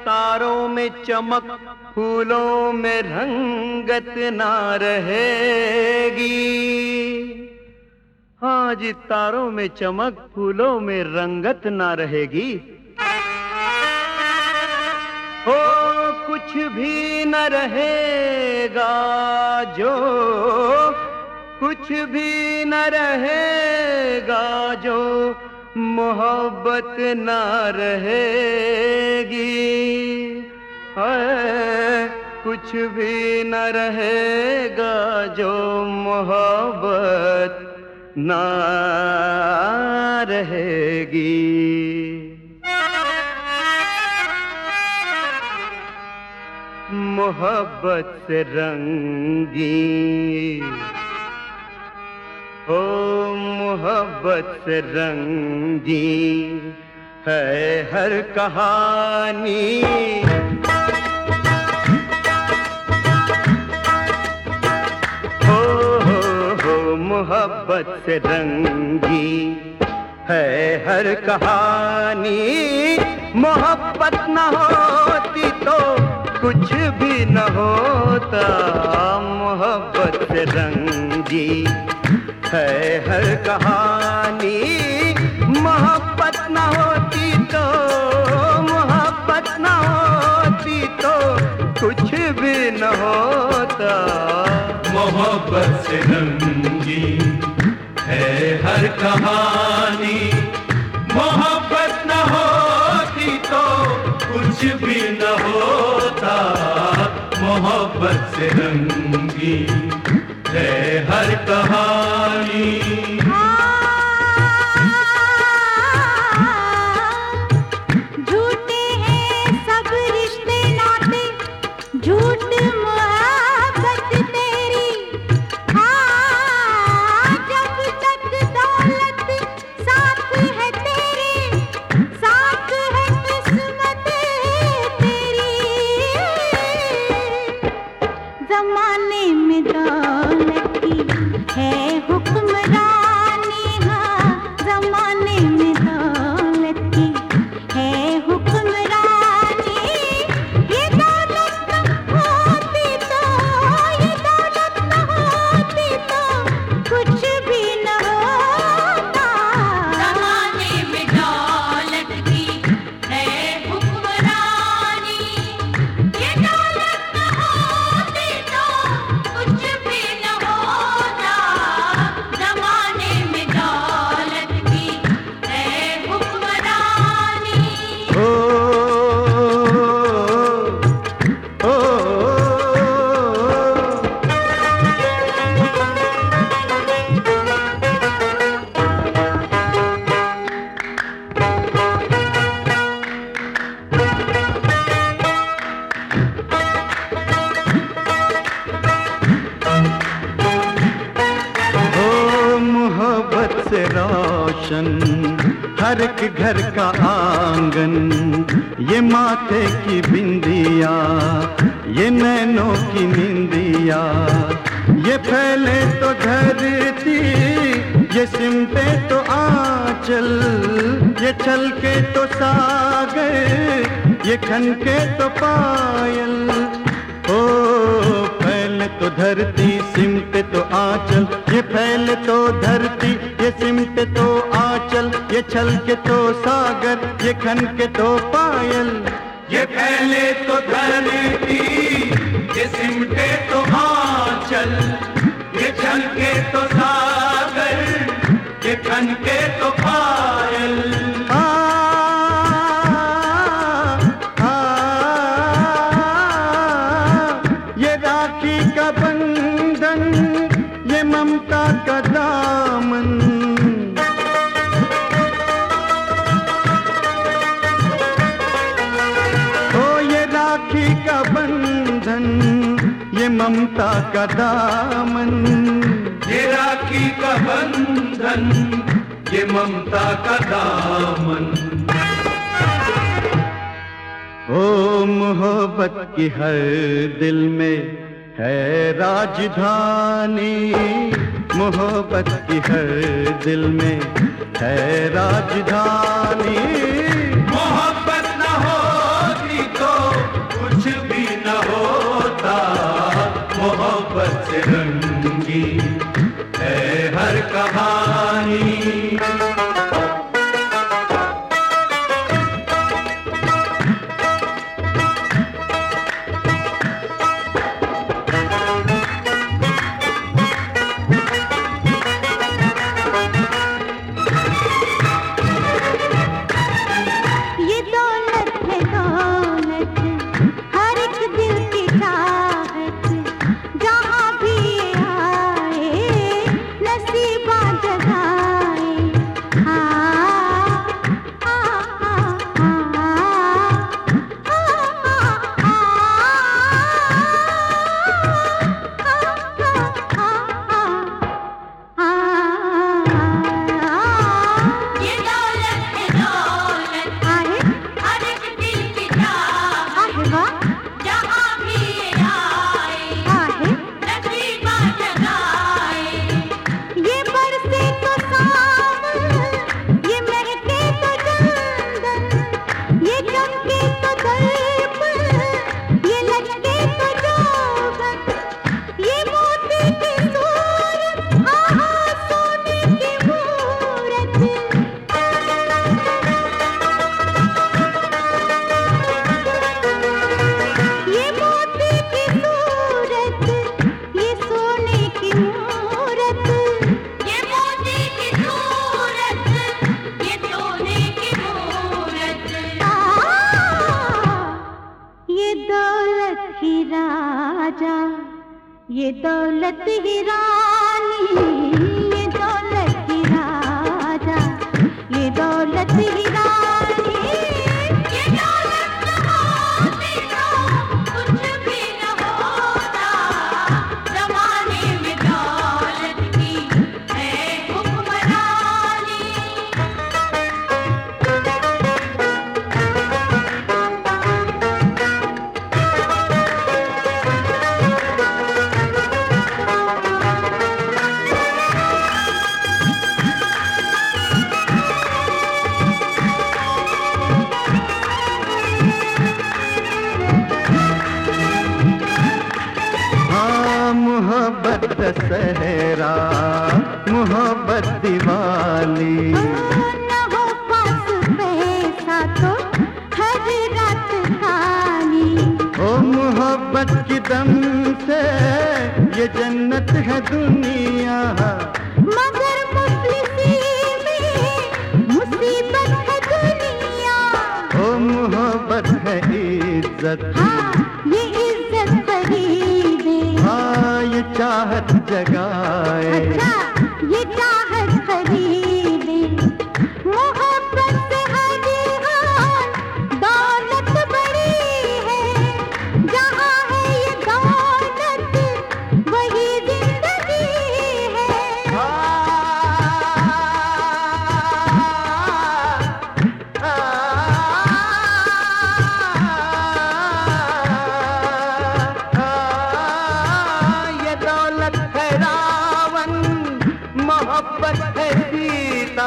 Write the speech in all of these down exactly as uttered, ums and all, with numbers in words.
तारों में चमक फूलों में रंगत ना रहेगी। आज तारों में चमक फूलों में रंगत ना रहेगी। ओ कुछ भी न रहेगा जो, कुछ भी न रहेगा जो मोहब्बत ना रहेगी। है कुछ भी न रहेगा जो मोहब्बत ना रहेगी। मोहब्बत से रंगी ओ मोहब्बत से रंगी है हर कहानी। हो हो हो मोहब्बत से रंगी है हर कहानी। मोहब्बत न होती तो कुछ भी न होता। मोहब्बत से रंगी है हर कहानी। मोहब्बत न होती तो, मोहब्बत न होती तो कुछ भी न होता। मोहब्बत से रंगी है हर कहानी। मोहब्बत न होती तो कुछ भी न होता। मोहब्बत से रंगी है हर कहानी। झूठे हैं सब रिश्ते नाते, झूठ मोहब्बत तेरी। हाँ जब तक दौलत साथ है तेरे, साथ है किस्मत तेरी। जमाने में दौलत की है हुक्मरानी। हाँ जमाने में दौलत की है हुक्मरानी। ये दौलत न होती तो, ये दौलत न होती तो कुछ भी न होता। ज़माने में दौलत की है हुक्मरानी। ये दौलत न होती तो कुछ भी न होता। ज़माने में दौलत की है हुक्मरानी। ओ ओ ओ मोहब्बत से रोशन हर एक घर का आंगन। ये माथे की बिंदिया, ये नैनों की निंदिया। ये फैले तो धरती, ये सिमटे तो आंचल। ये छलके तो सागर, ये खनके तो पायल। ओ फैले तो धरती, सिमटे तो आंचल। ये फैले तो धरती, ये सिमटे तो आंचल। ये छलके तो सागर, ये खनके तो पायल। ये फैले तो धरती, ये सिमटे तो आंचल। ये छलके तो सागर, ये खनके तो पायल। आ, आ, ये राखी का बंधन, ये ममता का दामन। ओ ये राखी का बंधन, ये ममता का दामन। ये राखी का बंधन, ये ममता का दामन। ओ मोहब्बत की हर दिल में है राजधानी। मोहब्बत की हर दिल में है राजधानी। मोहब्बत न होती तो राजा, ये दौलत ही रानी, ये दौलत ही राजा, ये दौलत ही रानी, ये दौलत न होती तो कुछ भी न होता। जमाने में दौलत की है हुक्मरानी। हाँ मोहब्बत दशहरा, मोहब्बत दिवाली, न हो पास पैसा तो हर रात खाली। ओ मोहब्बत की दम से ये जन्नत है दुनिया, मगर मुफलिसी में मुसीबत है दुनिया। ओ मोहब्बत है इज्जत, हाँ ये इज्जत खरीदे, हाँ ये चाहत जगाए, अच्छा ये चाहत खरीदे। मोहब्बत से हर हाल दौलत बड़ी है, जहाँ है ये दौलत वही जिंदगी है। ये दौलत है रावण, मोहब्बत है सीता।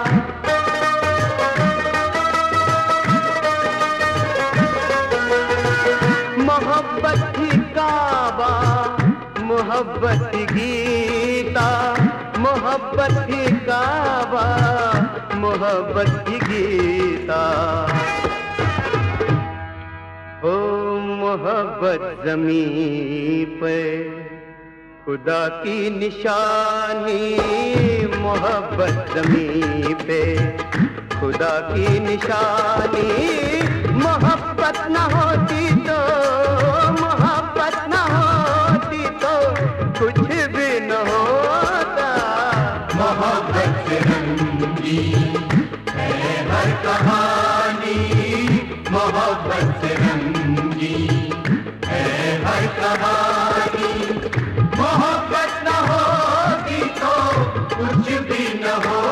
मोहब्बत ही काबा, मोहब्बत ही गीता, मोहब्बत ही काबा, मोहब्बत ही गीता। ओ मोहब्बत ज़मीं पे खुदा की निशानी, मोहब्बत ज़मीं पे खुदा की निशानी। मोहब्बत न होती तो, मोहब्बत न होती तो कुछ भी न होता। मोहब्बत से रंगी है हर कहानी, मोहब्बत से रंगी है हर कहानी। मोहब्बत न होगी तो कुछ भी न हो